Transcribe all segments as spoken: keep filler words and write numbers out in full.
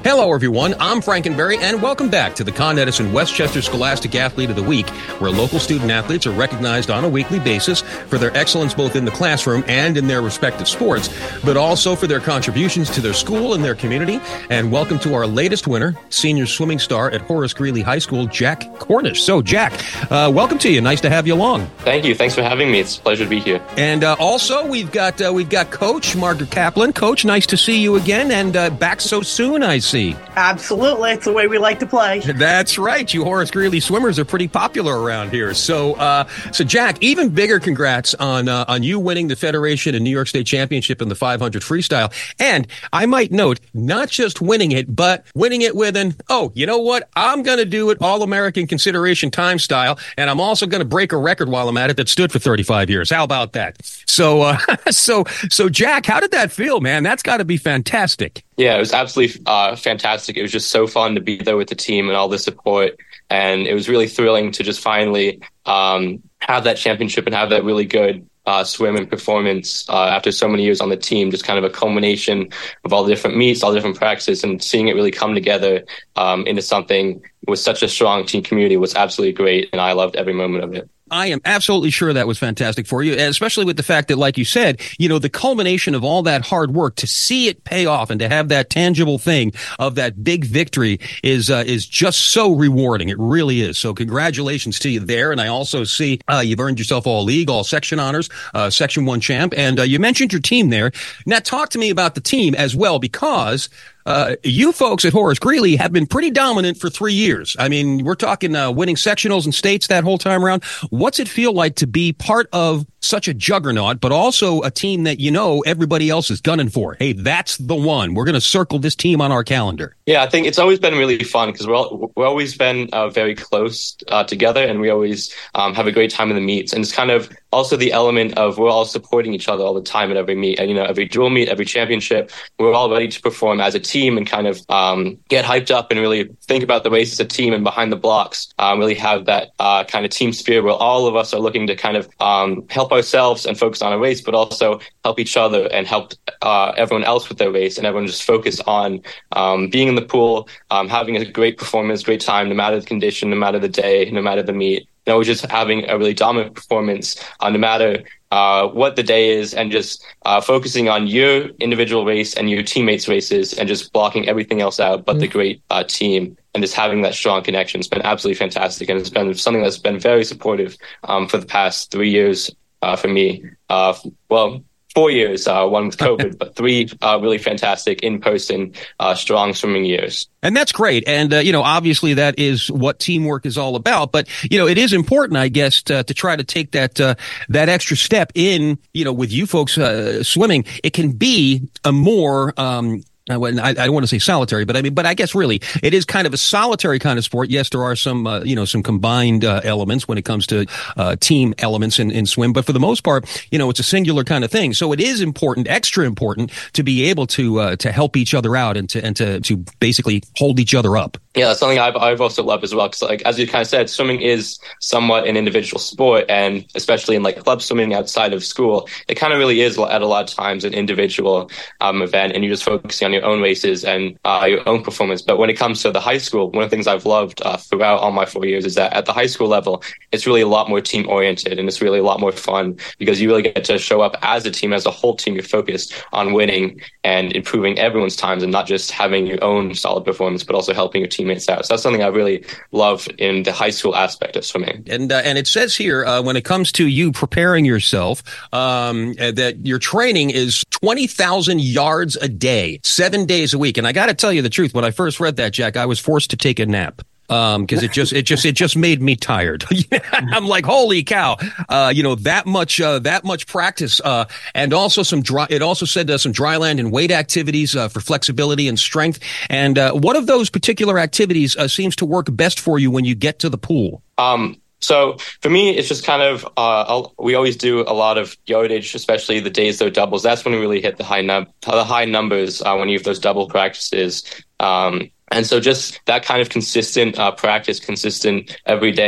Hello, everyone. I'm Frankenberry, and welcome back to the Con Edison Westchester Scholastic Athlete of the Week, where local student athletes are recognized on a weekly basis for their excellence both in the classroom and in their respective sports, but also for their contributions to their school and their community. And welcome to our latest winner, senior swimming star at Horace Greeley High School, Jack Cornish. So, Jack, uh, welcome to you. Nice to have you along. Thank you. Thanks for having me. It's a pleasure to be here. And uh, also, we've got uh, we've got Coach Margaret Kaplan. Coach, nice to see you again, and uh, back so soon, I see. Absolutely. It's the way we like to play. That's right. You Horace Greeley swimmers are pretty popular around here. So, uh, so Jack, even bigger congrats on uh, on you winning the Federation and New York State Championship in the five hundred freestyle. And I might note, not just winning it, but winning it with an, oh, you know what? I'm going to do it All-American Consideration Time style, and I'm also going to break a record while I'm at it that stood for thirty-five years. How about that? So, uh, so, so Jack, how did that feel, man? That's got to be fantastic. Yeah, it was absolutely uh, fantastic. It was just so fun to be there with the team and all the support. And it was really thrilling to just finally um, have that championship and have that really good uh, swim and performance uh, after so many years on the team. Just kind of a culmination of all the different meets, all the different practices, and seeing it really come together um, into something with such a strong team community was absolutely great. And I loved every moment of it. I am absolutely sure that was fantastic for you, especially with the fact that, like you said, you know, the culmination of all that hard work, to see it pay off and to have that tangible thing of that big victory is uh, is just so rewarding. It really is. So congratulations to you there. And I also see uh, you've earned yourself all league, all section honors, uh, section one champ. And uh, you mentioned your team there. Now talk to me about the team as well, because Uh, you folks at Horace Greeley have been pretty dominant for three years. I mean, we're talking uh, winning sectionals and states that whole time around. What's it feel like to be part of such a juggernaut, but also a team that, you know, everybody else is gunning for? Hey, that's the one. We're going to circle this team on our calendar. Yeah, I think it's always been really fun because we're all, we're always been uh, very close uh, together, and we always um, have a great time in the meets. And it's kind of also the element of we're all supporting each other all the time at every meet. And, you know, every dual meet, every championship, we're all ready to perform as a team and kind of um, get hyped up and really think about the race as a team, and behind the blocks, um, really have that uh, kind of team spirit where all of us are looking to kind of um, help ourselves and focus on a race, but also help each other and help uh, everyone else with their race, and everyone just focus on um, being in the pool, um, having a great performance, great time, no matter the condition, no matter the day, no matter the meet. You know, just having a really dominant performance, uh, no matter uh, what the day is, and just uh, focusing on your individual race and your teammates' races, and just blocking everything else out but mm-hmm. the great uh, team, and just having that strong connection. It's been absolutely fantastic, and it's been something that's been very supportive um, for the past three years uh, for me. Uh, well, four years, uh, one with COVID, but three uh, really fantastic in-person, uh, strong swimming years. And that's great. And, uh, you know, obviously that is what teamwork is all about. But, you know, it is important, I guess, to, to try to take that uh, that extra step in, you know, with you folks uh, swimming. It can be a more um I, I don't want to say solitary, but I mean, but I guess really it is kind of a solitary kind of sport. Yes, there are some, uh, you know, some combined uh, elements when it comes to uh, team elements in, in swim. But for the most part, you know, it's a singular kind of thing. So it is important, extra important, to be able to uh, to help each other out and to and to to basically hold each other up. Yeah, that's something I've I've also loved as well. Because, like, as you kind of said, swimming is somewhat an individual sport, and especially in like club swimming outside of school, it kind of really is at a lot of times an individual um, event, and you're just focusing on your own races and uh, your own performance. But when it comes to the high school, one of the things I've loved uh, throughout all my four years is that at the high school level, it's really a lot more team oriented, and it's really a lot more fun because you really get to show up as a team, as a whole team. You're focused on winning and improving everyone's times, and not just having your own solid performance, but also helping your teammates out. So that's something I really love in the high school aspect of swimming. And uh, and it says here, uh, when it comes to you preparing yourself, um, that your training is twenty thousand yards a day, seven days a week. And I got to tell you the truth, when I first read that, Jack, I was forced to take a nap. Um, cause it just, it just, it just made me tired. I'm like, holy cow. Uh, you know, that much, uh, that much practice, uh, and also some dry, it also said uh, some dry land and weight activities, uh, for flexibility and strength. And, uh, what of those particular activities, uh, seems to work best for you when you get to the pool? Um, So for me, it's just kind of, uh, I'll, we always do a lot of yardage, especially the days they're doubles. That's when we really hit the high num- the high numbers uh, when you have those double practices. Um, and so just that kind of consistent uh, practice, consistent every day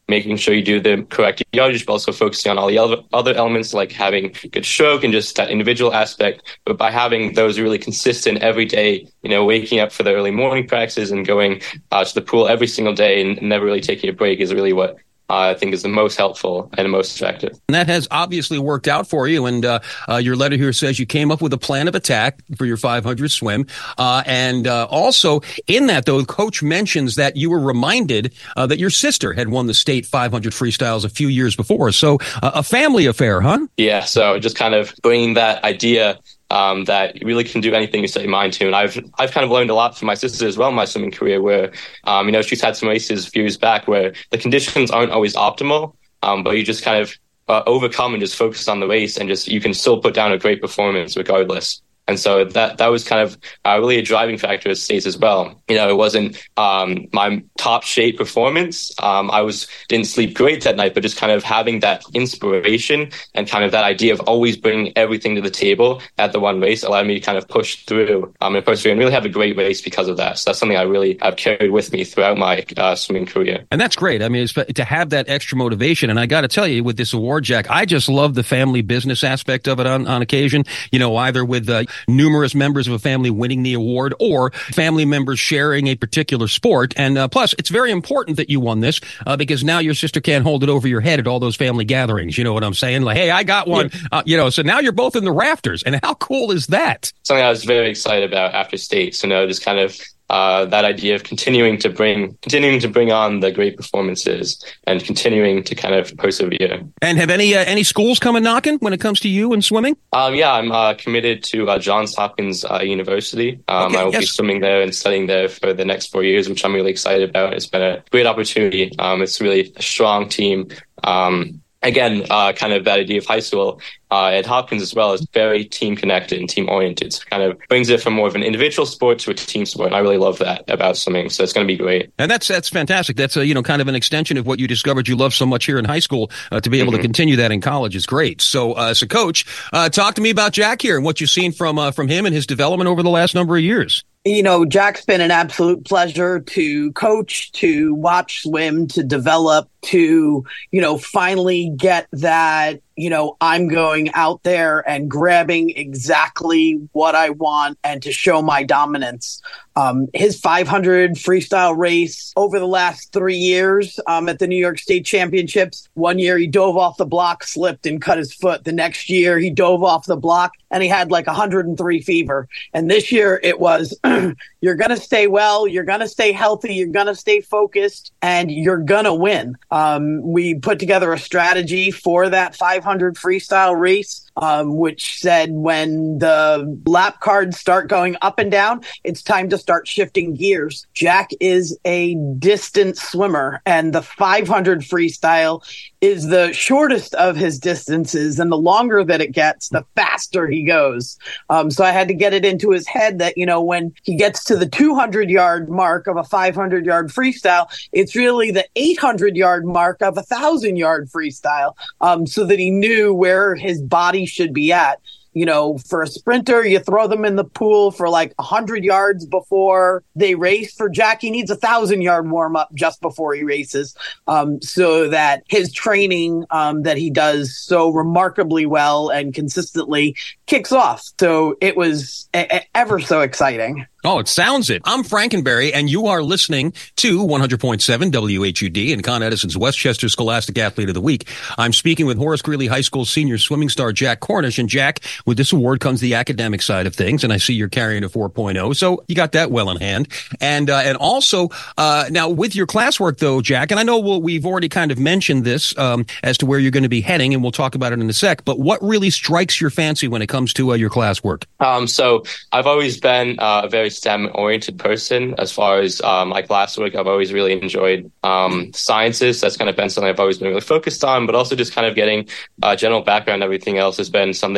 making sure you do the correct yardage, but also focusing on all the other, other elements like having good stroke and just that individual aspect. But by having those really consistent every day, you know, waking up for the early morning practices and going uh, to the pool every single day and never really taking a break is really what Uh, I think is the most helpful and the most effective. And that has obviously worked out for you. And uh, uh, your letter here says you came up with a plan of attack for your five hundred swim. Uh, and uh, also in that, though, Coach mentions that you were reminded uh, that your sister had won the state five hundred freestyles a few years before. So uh, a family affair, huh? Yeah. So just kind of bringing that idea Um, that you really can do anything you set your mind to. And I've I've kind of learned a lot from my sister as well in my swimming career where, um, you know, she's had some races a few years back where the conditions aren't always optimal, um, but you just kind of uh, overcome and just focus on the race and just you can still put down a great performance regardless. And so that that was kind of uh, really a driving factor at states as well. You know, it wasn't um, my top shape performance. Um, I was didn't sleep great that night, but just kind of having that inspiration and kind of that idea of always bringing everything to the table at the one race allowed me to kind of push through um, and persevere and really have a great race because of that. So that's something I really have carried with me throughout my uh, swimming career. And that's great. I mean, it's, to have that extra motivation. And I got to tell you, with this award, Jack, I just love the family business aspect of it on, on occasion, you know, either with uh, numerous members of a family winning the award or family members sharing a particular sport. And uh, plus, it's very important that you won this uh, because now your sister can't hold it over your head at all those family gatherings. You know what I'm saying? Like, hey, I got one, yeah. uh, you know, so now you're both in the rafters. And how cool is that? Something I was very excited about after states, you know, just kind of Uh, that idea of continuing to bring, continuing to bring on the great performances and continuing to kind of persevere. And have any uh, any schools come a knocking when it comes to you and swimming? Um, yeah, I'm uh, committed to uh, Johns Hopkins uh, University. Um, okay, I will yes. be swimming there and studying there for the next four years, which I'm really excited about. It's been a great opportunity. Um, it's really a strong team. Um, Again, uh, kind of that idea of high school uh, at Hopkins as well is very team connected and team oriented. So it kind of brings it from more of an individual sport to a team sport. And I really love that about swimming. So it's going to be great. And that's that's fantastic. That's a, you know, kind of an extension of what you discovered you love so much here in high school. Uh, to be able mm-hmm. to continue that in college is great. So, uh, so Coach, uh, talk to me about Jack here and what you've seen from uh, from him and his development over the last number of years. You know, Jack's been an absolute pleasure to coach, to watch swim, to develop, to, you know, finally get that, you know, I'm going out there and grabbing exactly what I want and to show my dominance. Um, his five hundred freestyle race over the last three years um, at the New York State Championships. One year he dove off the block, slipped and cut his foot. The next year he dove off the block and he had like one hundred three fever. And this year it was, you're going to stay well, you're going to stay healthy, you're going to stay focused, and you're going to win. Um, we put together a strategy for that five hundred freestyle race, um, which said when the lap cards start going up and down, it's time to start shifting gears. Jack is a distance swimmer, and the five hundred freestyle is the shortest of his distances, and the longer that it gets, the faster he goes. Um, so I had to get it into his head that, you know, when he gets to the two hundred yard mark of a five hundred yard freestyle, it's really the eight hundred yard mark of a thousand yard freestyle, um, so that he knew where his body should be at. You know, for a sprinter, you throw them in the pool for like one hundred yards before they race. For Jack, he needs a one thousand yard warm-up just before he races, um, so that his training um, that he does so remarkably well and consistently kicks off. So it was a- a- ever so exciting. Oh, it sounds it. I'm Frankenberry, and you are listening to one hundred point seven W H U D and Con Edison's Westchester Scholastic Athlete of the Week. I'm speaking with Horace Greeley High School senior swimming star Jack Cornish. And Jack, with this award comes the academic side of things, and I see you're carrying a four point oh, so you got that well in hand. And uh, and also, uh, now with your classwork, though, Jack, and I know we'll, we've already kind of mentioned this um, as to where you're going to be heading, and we'll talk about it in a sec, but what really strikes your fancy when it comes to uh, your classwork? Um, so I've always been uh, a very STEM-oriented person as far as um, my classwork. I've always really enjoyed um, sciences. That's kind of been something I've always been really focused on, but also just kind of getting a uh, general background and everything else has been something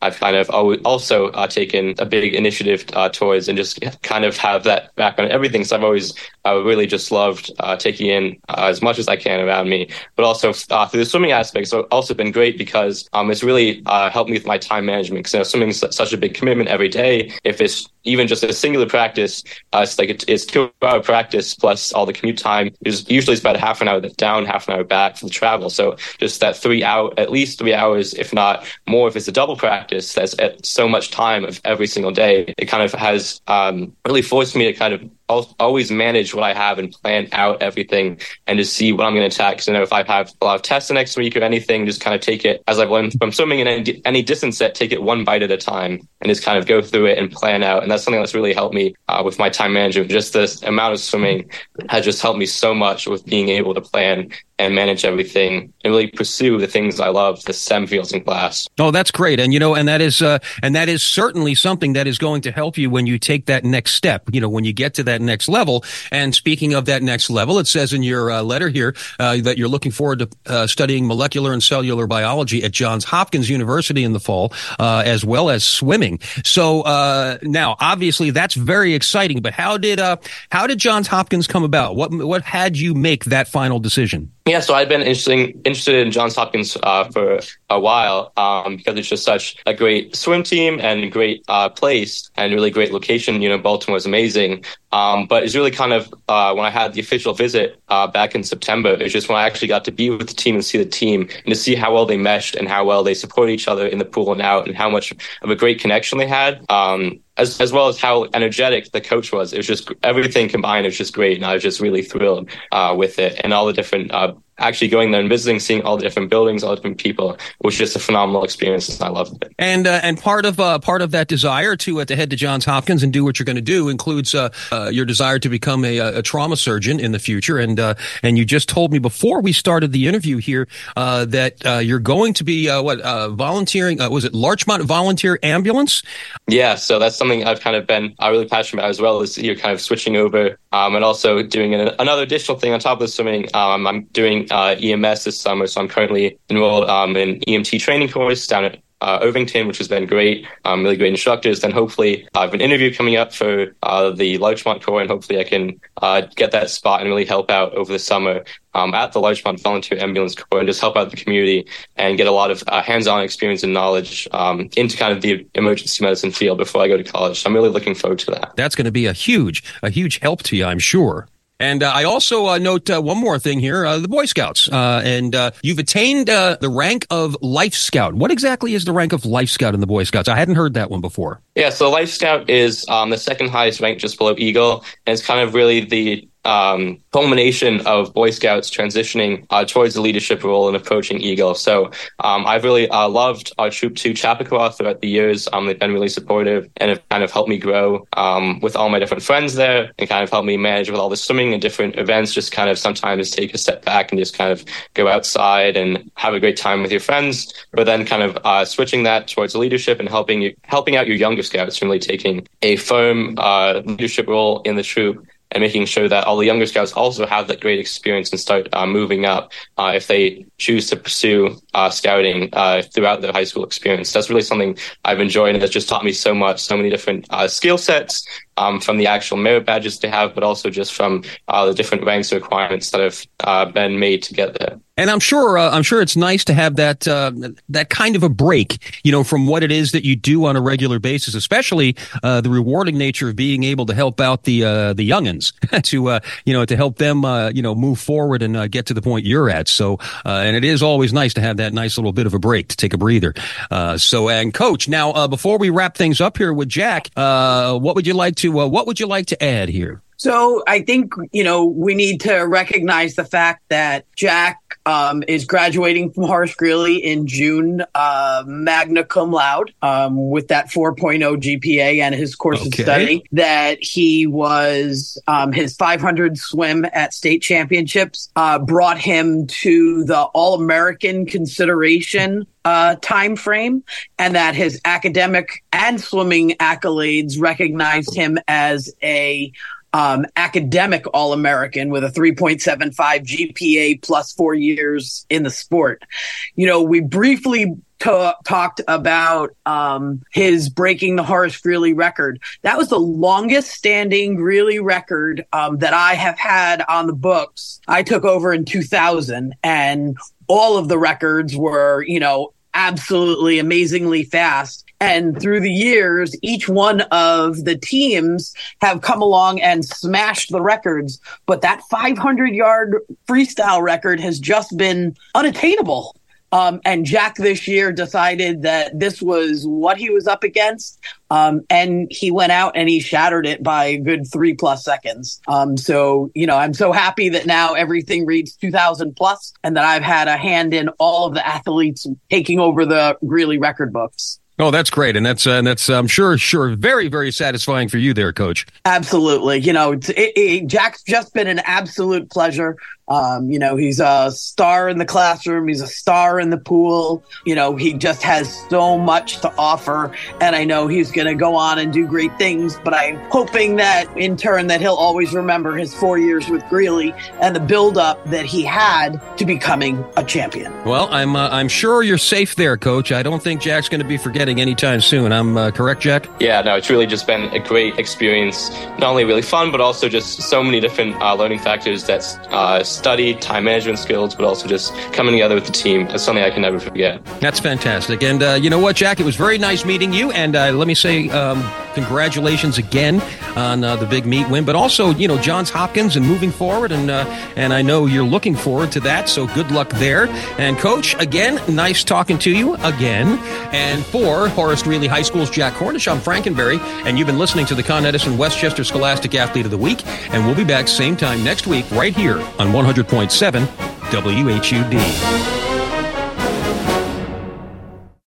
I've kind of always also uh, taken a big initiative uh, towards, and just kind of have that background in everything. So I've always uh, really just loved uh, taking in uh, as much as I can around me, but also uh, through the swimming aspects, it's also been great because um, it's really uh, helped me with my time management. Because you know, swimming is such a big commitment every day. If it's even just a singular practice, uh, it's like it, it's two hour practice plus all the commute time. It's usually it's about half an hour down, half an hour back for the travel. So just that three hour, at least three hours, if not more, if it's a double practice, that's at so much time of every single day. It kind of has um, really forced me to kind of always manage what I have and plan out everything and just see what I'm going to attack. So, you know, if I have a lot of tests the next week or anything, just kind of take it as I've learned from swimming in any, any distance set, take it one bite at a time and just kind of go through it and plan out. And that's something that's really helped me uh, with my time management. Just this amount of swimming has just helped me so much with being able to plan and manage everything and really pursue the things I love, the STEM fields in class. Oh, that's great. And, you know, and that is, uh, and that is certainly something that is going to help you when you take that next step, you know, when you get to that next level. And speaking of that next level, it says in your uh, letter here uh, that you're looking forward to uh, studying molecular and cellular biology at Johns Hopkins University in the fall, uh, as well as swimming. So uh, now, obviously, that's very exciting. But how did uh, how did Johns Hopkins come about? What what had you make that final decision? Yeah, so I've been interesting, interested in Johns Hopkins uh, for a while um, because it's just such a great swim team and a great uh, place and really great location. You know, Baltimore is amazing. Um, but it's really kind of uh, when I had the official visit uh, back in September, it was just when I actually got to be with the team and see the team and to see how well they meshed and how well they support each other in the pool and out and how much of a great connection they had. Um, As, as well as how energetic the coach was. It was just everything combined. It was just great. And I was just really thrilled uh, with it and all the different, uh, actually going there and visiting, seeing all the different buildings, all the different people. It was just a phenomenal experience. And I loved it. And, uh, and part of, uh, part of that desire to, uh, to head to Johns Hopkins and do what you're going to do includes, uh, uh, your desire to become a, a trauma surgeon in the future. And, uh, and you just told me before we started the interview here, uh, that, uh, you're going to be, uh, what, uh, volunteering, uh, was it Larchmont Volunteer Ambulance? Yeah. So that's something I've kind of been uh, really passionate about, as well as you're kind of switching over um, and also doing an, another additional thing on top of the swimming. Um, I'm doing uh, E M S this summer, so I'm currently enrolled um, in E M T training course down at Uh, Irvington, which has been great, um, really great instructors. Then hopefully I have an interview coming up for uh, the Larchmont Corps, and hopefully I can uh, get that spot and really help out over the summer um, at the Larchmont Volunteer Ambulance Corps and just help out the community and get a lot of uh, hands-on experience and knowledge um, into kind of the emergency medicine field before I go to college. So I'm really looking forward to that. That's going to be a huge, a huge help to you, I'm sure. And uh, I also uh, note uh, one more thing here, uh, the Boy Scouts. Uh, and uh, you've attained uh, the rank of Life Scout. What exactly is the rank of Life Scout in the Boy Scouts? I hadn't heard that one before. Yeah, so Life Scout is um, the second highest rank just below Eagle. And it's kind of really the um, culmination of Boy Scouts transitioning uh, towards the leadership role and approaching Eagle. So um, I've really uh, loved our Troop two Chappaqua throughout the years. Um, they've been really supportive and have kind of helped me grow um, with all my different friends there and kind of helped me manage with all the swimming and different events, just kind of sometimes take a step back and just kind of go outside and have a great time with your friends, but then kind of uh, switching that towards leadership and helping you, helping out your younger scouts, really taking a firm uh, leadership role in the troop and making sure that all the younger scouts also have that great experience and start uh, moving up uh, if they choose to pursue uh, scouting uh, throughout their high school experience. That's really something I've enjoyed, and it's just taught me so much, so many different uh, skill sets um, from the actual merit badges they have, but also just from uh, the different ranks and requirements that have uh, been made to get there. And I'm sure, uh, I'm sure it's nice to have that, uh, that kind of a break, you know, from what it is that you do on a regular basis, especially, uh, the rewarding nature of being able to help out the, uh, the youngins to, uh, you know, to help them, uh, you know, move forward and, uh, get to the point you're at. So, uh, and it is always nice to have that nice little bit of a break to take a breather. Uh, so, and Coach, now, uh, before we wrap things up here with Jack, uh, what would you like to, uh, what would you like to add here? So I think, you know, we need to recognize the fact that Jack um, is graduating from Horace Greeley in June, uh, magna cum laude, um, with that four point oh G P A and his course Okay. of study, that he was, um, his five hundred swim at state championships, uh, brought him to the All-American consideration uh, time frame, and that his academic and swimming accolades recognized him as a Um, academic All-American with a three point seven five G P A plus four years in the sport. You know, we briefly to- talked about um, his breaking the Horace Greeley record. That was the longest standing Greeley record um, that I have had on the books. I took over in two thousand, and all of the records were, you know, absolutely amazingly fast. And through the years, each one of the teams have come along and smashed the records. But that five hundred yard freestyle record has just been unattainable. Um, and Jack this year decided that this was what he was up against. Um, and he went out and he shattered it by a good three plus seconds. Um, so, you know, I'm so happy that now everything reads two thousand plus and that I've had a hand in all of the athletes taking over the Greeley record books. Oh, that's great. And that's, uh, and that's, I'm sure, sure, very, very satisfying for you there, Coach. Absolutely. You know, it, it, Jack's just been an absolute pleasure. Um, you know, he's a star in the classroom. He's a star in the pool. You know, he just has so much to offer. And I know he's going to go on and do great things. But I'm hoping that in turn that he'll always remember his four years with Greeley and the buildup that he had to becoming a champion. Well, I'm uh, I'm sure you're safe there, Coach. I don't think Jack's going to be forgetting anytime soon. I'm uh, correct, Jack? Yeah, no, it's really just been a great experience. Not only really fun, but also just so many different uh, learning factors that uh, study, time management skills, but also just coming together with the team. It's something I can never forget. That's fantastic. And uh, you know what, Jack? It was very nice meeting you. And uh, let me say um, congratulations again on uh, the big meet win, but also, you know, Johns Hopkins and moving forward. And uh, and I know you're looking forward to that. So good luck there. And Coach, again, nice talking to you again. And for Horace Greeley High School's Jack Cornish, I'm Frankenberry, and you've been listening to the Con Edison Westchester Scholastic Athlete of the Week. And we'll be back same time next week right here on one hundred point seven W H U D.